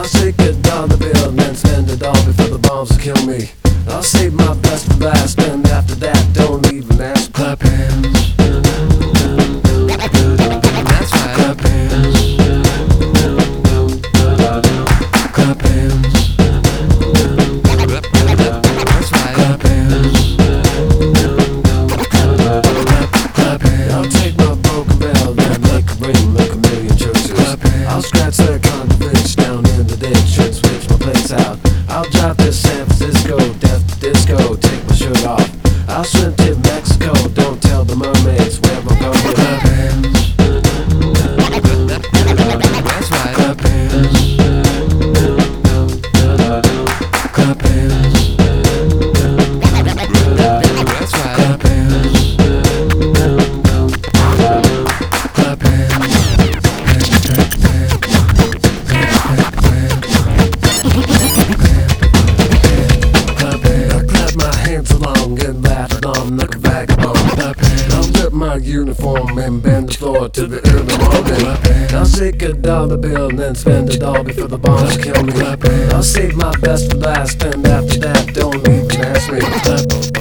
I'll take a dollar bill and then spend it all before the bombs will kill me. I'll save my best for last, and after that, don't even ask. Clap hands. That's right. Clap hands. Clap hands. That's right. Clap hands. Clap hands. I'll take my broken bell and make a ring like a million churches. Clap hands. I'll scratch that convict down in the ditch and switch my place out. I'll drive to San Francisco, death disco, take my shirt off. I'll swim to Mexico, don't tell the mermaids where I'm going. Clap hands. That's right. Clap hands. Clap hands. That's right. Clap hands. Clap hands. I clap my hands along and laugh along like a vagabond. I'll rip my uniform and bend the floor to the early morning. I'll take a dollar bill and then spend it all before the bombs kill me. I'll save my best for last, and after that, don't even ask me.